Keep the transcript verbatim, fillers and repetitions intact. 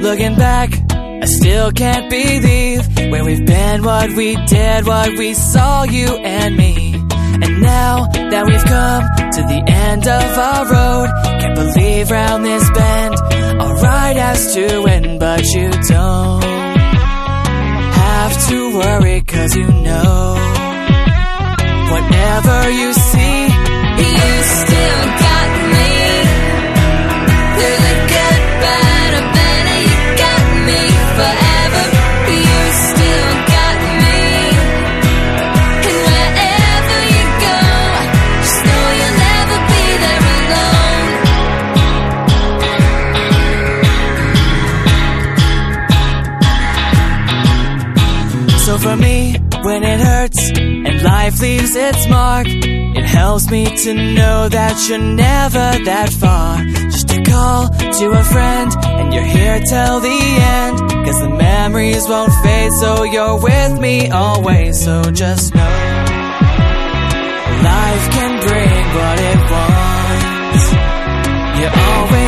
Looking back, I still can't believe where we've been, what we did, what we saw, you and me. And now that we've come to the end of our road, can't believe round this bend our ride has to end. But you don't have to worry, cause you know whatever you see, you still got me. Through the good, bad, or better, you got me forever. You still got me. And wherever you go, just know you'll never be there alone. So for me, when it hurts and life leaves its mark, it helps me to know that you're never that far. Just a call to a friend and you're here till the end, cause the memories won't fade, so you're with me always. So just know life can bring what it wants. You're always